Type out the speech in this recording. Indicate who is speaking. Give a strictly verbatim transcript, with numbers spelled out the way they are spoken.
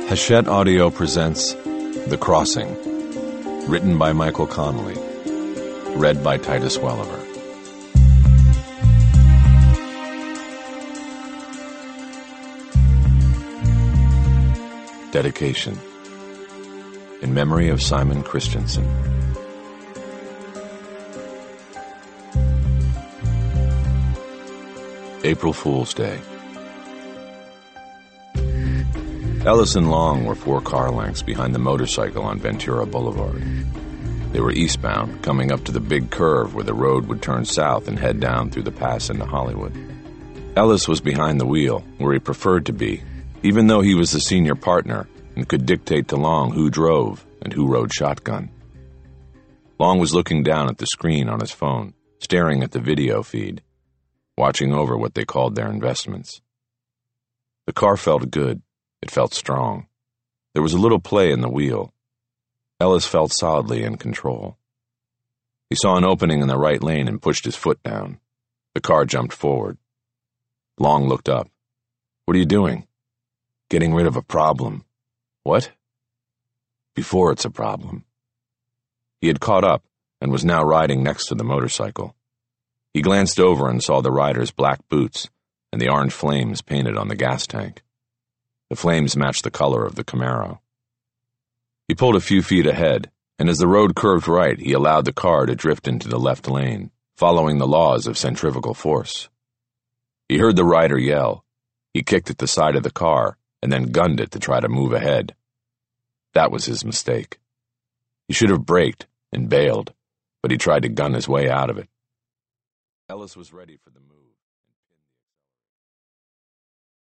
Speaker 1: Hachette Audio presents The Crossing, written by Michael Connelly, read by Titus Welliver. Dedication. In memory of Simon Christensen. April Fool's Day. Ellis and Long were four car lengths behind the motorcycle on Ventura Boulevard. They were eastbound, coming up to the big curve where the road would turn south and head down through the pass into Hollywood. Ellis was behind the wheel, where he preferred to be, even though he was the senior partner and could dictate to Long who drove and who rode shotgun. Long was looking down at the screen on his phone, staring at the video feed, watching over what they called their investments. The car felt good. It felt strong. There was a little play in the wheel. Ellis felt solidly in control. He saw an opening in the right lane and pushed his foot down. The car jumped forward. Long looked up. "What are you doing?" "Getting rid of a problem." "What?" "Before it's a problem." He had caught up and was now riding next to the motorcycle. He glanced over and saw the rider's black boots and the orange flames painted on the gas tank. The flames matched the color of the Camaro. He pulled a few feet ahead, and as the road curved right, he allowed the car to drift into the left lane, following the laws of centrifugal force. He heard the rider yell. He kicked at the side of the car and then gunned it to try to move ahead. That was his mistake. He should have braked and bailed, but he tried to gun his way out of it. Ellis was ready for the move.